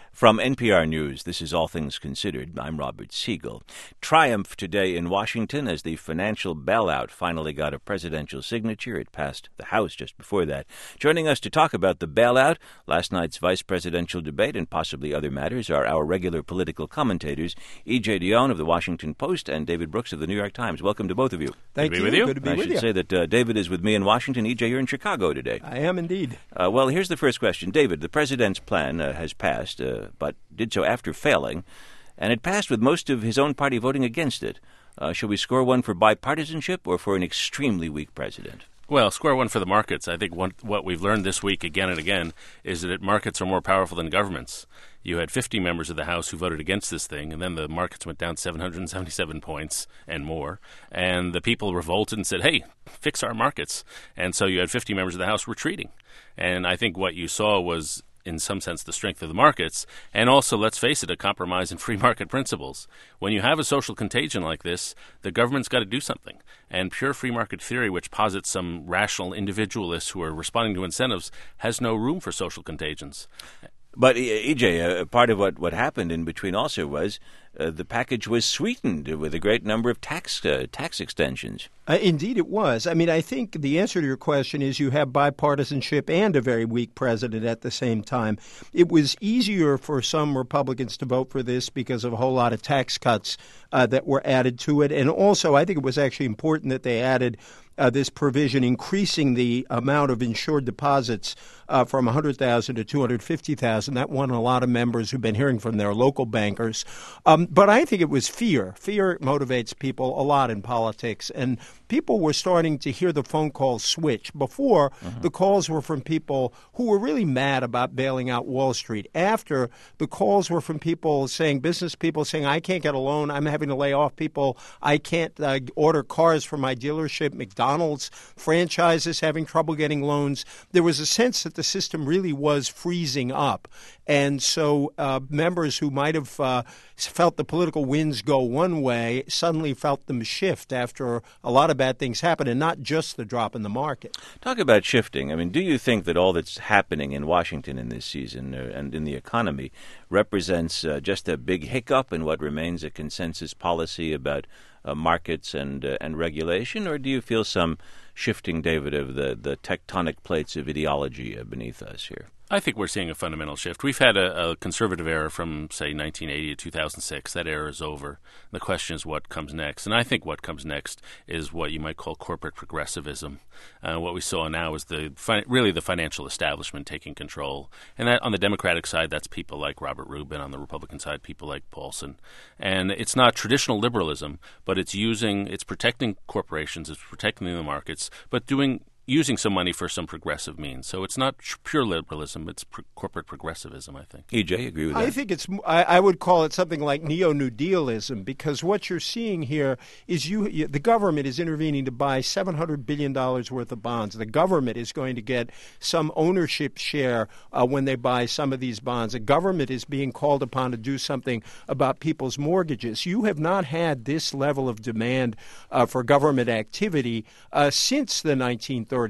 From NPR News, this is All Things Considered. I'm Robert Siegel. Triumph today in Washington as the financial bailout finally got a presidential signature. It passed the House just before that. Joining us to talk about the bailout, last night's vice presidential debate, and possibly other matters are our regular political commentators, E.J. Dionne of the Washington Post and David Brooks of the New York Times. Welcome to both of you. Thank you. Good to be with you. I should say that David is with me in Washington. E.J., you're in Chicago today. I am indeed. Well, here's the first question. David, the president's plan has passed, but did so after failing, and it passed with most of his own party voting against it. Shall we score one for bipartisanship or for an extremely weak president? Well, score one for the markets. I think what we've learned this week again and again is that markets are more powerful than governments. You had 50 members of the House who voted against this thing, and then the markets went down 777 points and more, and the people revolted and said, hey, fix our markets. And so you had 50 members of the House retreating. And I think what you saw was, in some sense, the strength of the markets, and also, let's face it, a compromise in free market principles. When you have a social contagion like this, the government's got to do something. And pure free market theory, which posits some rational individualists who are responding to incentives, has no room for social contagions. But, E.J., part of what happened in between also was the package was sweetened with a great number of tax extensions. Indeed it was. I mean, I think the answer to your question is you have bipartisanship and a very weak president at the same time. It was easier for some Republicans to vote for this because of a whole lot of tax cuts that were added to it. And also, I think it was actually important that they added this provision increasing the amount of insured deposits from $100,000 to $250,000. That won a lot of members who've been hearing from their local bankers. But I think it was fear. Fear motivates people a lot in politics. And people were starting to hear the phone calls switch. Before, the calls were from people who were really mad about bailing out Wall Street. After, the calls were from people saying, business people saying, I can't get a loan. I'm having to lay off people. I can't order cars from my dealership. McDonald's franchises having trouble getting loans. There was a sense that the system really was freezing up. And so members who might have felt the political winds go one way suddenly felt them shift after a lot of bad things happened, and not just the drop in the market. Talk about shifting. I mean, do you think that all that's happening in Washington in this season and in the economy represents just a big hiccup in what remains a consensus policy about markets and regulation, or do you feel some shifting, David, of the tectonic plates of ideology beneath us here? I think we're seeing a fundamental shift. We've had a conservative era from, say, 1980 to 2006. That era is over. The question is what comes next. And I think what comes next is what you might call corporate progressivism. What we saw now is really the financial establishment taking control. And that on the Democratic side, that's people like Robert Rubin. On the Republican side, people like Paulson. And it's not traditional liberalism, but it's protecting corporations, it's protecting the markets, but using some money for some progressive means. So it's not pure liberalism, it's corporate progressivism, I think. E.J., agree with that? I think I would call it something like neo-New Dealism, because what you're seeing here is the government is intervening to buy $700 billion worth of bonds. The government is going to get some ownership share when they buy some of these bonds. The government is being called upon to do something about people's mortgages. You have not had this level of demand for government activity since the 1930s.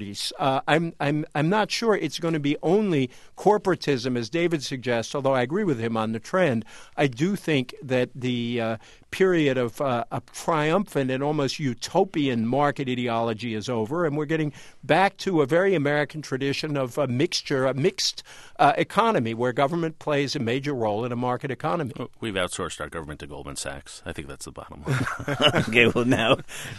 I'm not sure it's going to be only corporatism, as David suggests, although I agree with him on the trend. I do think that the period of a triumphant and almost utopian market ideology is over, and we're getting back to a very American tradition of a mixed economy where government plays a major role in a market economy. We've outsourced our government to Goldman Sachs. I think that's the bottom line. Okay, well, now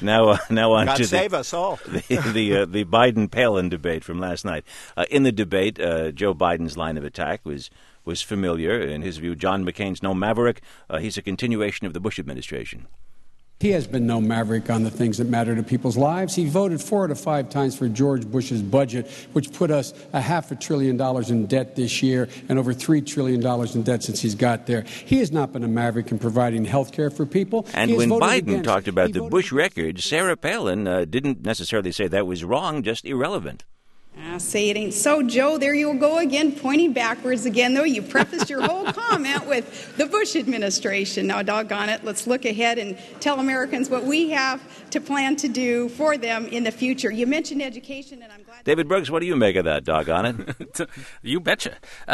on God to save us all. the Biden-Palin debate from last night. In the debate, Joe Biden's line of attack was familiar. In his view, John McCain's no maverick. He's a continuation of the Bush administration. He has been no maverick on the things that matter to people's lives. He voted 4 out of 5 times for George Bush's budget, which put us $500 billion in debt this year and over $3 trillion in debt since he's got there. He has not been a maverick in providing health care for people. And when Biden talked about the Bush record, Sarah Palin didn't necessarily say that was wrong, just irrelevant. Say it ain't so, Joe. There you go again, pointing backwards again, though. You prefaced your whole comment with the Bush administration. Now, doggone it, let's look ahead and tell Americans what we have to plan to do for them in the future. You mentioned education, and I'm glad... David Brooks, what do you make of that, doggone it? You betcha.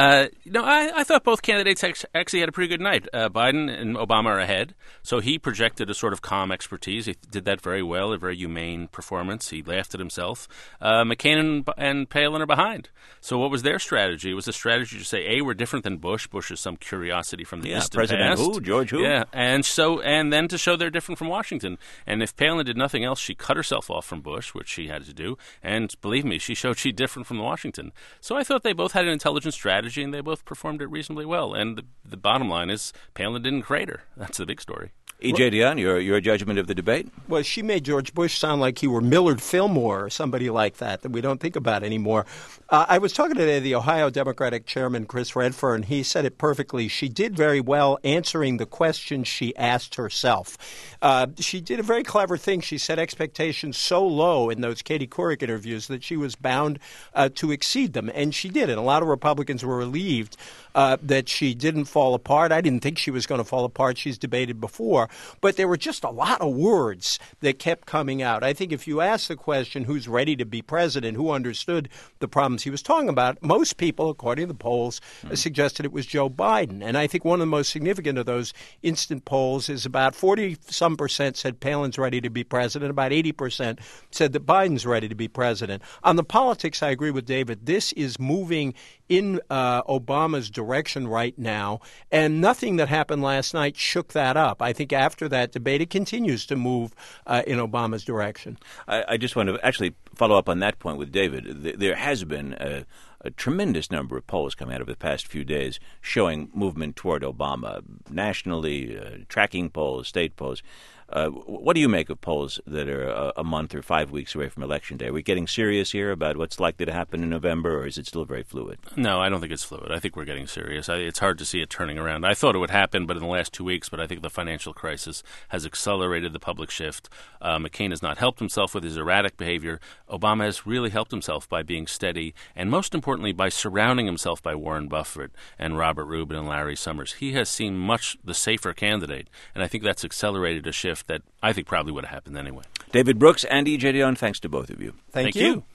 I thought both candidates actually had a pretty good night. Biden and Obama are ahead, so he projected a sort of calm expertise. He did that very well, a very humane performance. He laughed at himself. McCain and Palin are behind. So what was their strategy? It was a strategy to say, A, we're different than Bush. Bush is some curiosity from the distant President past. who? George who? Yeah, and then to show they're different from Washington. And if Palin did nothing else, she cut herself off from Bush, which she had to do. And believe me, she showed she's different from Washington. So I thought they both had an intelligent strategy, and they both performed it reasonably well. And the bottom line is Palin didn't crater. That's the big story. E.J. Dionne, your judgment of the debate? Well, she made George Bush sound like he were Millard Fillmore or somebody like that we don't think about anymore. I was talking today to the Ohio Democratic chairman, Chris Redfern. He said it perfectly. She did very well answering the questions she asked herself. She did a very clever thing. She set expectations so low in those Katie Couric interviews that she was bound to exceed them, and she did. And a lot of Republicans were relieved that she didn't fall apart. I didn't think she was going to fall apart. She's debated before. But there were just a lot of words that kept coming out. I think if you ask the question, who's ready to be president, who understood the problems he was talking about, most people, according to the polls, suggested it was Joe Biden. And I think one of the most significant of those instant polls is about 40-some% said Palin's ready to be president. About 80% said that Biden's ready to be president. On the politics, I agree with David. This is moving in Obama's direction right now, and nothing that happened last night shook that up. I think after that debate, it continues to move in Obama's direction. I just want to actually follow up on that point with David. There has been a tremendous number of polls coming out over the past few days showing movement toward Obama, nationally, tracking polls, state polls. What do you make of polls that are a month or 5 weeks away from Election Day? Are we getting serious here about what's likely to happen in November, or is it still very fluid? No, I don't think it's fluid. I think we're getting serious. It's hard to see it turning around. I thought it would happen, but in the last 2 weeks, but I think the financial crisis has accelerated the public shift. McCain has not helped himself with his erratic behavior. Obama has really helped himself by being steady, and most importantly, by surrounding himself by Warren Buffett and Robert Rubin and Larry Summers. He has seemed much the safer candidate, and I think that's accelerated a shift that I think probably would have happened anyway. David Brooks and E.J. Dionne, thanks to both of you. Thank you.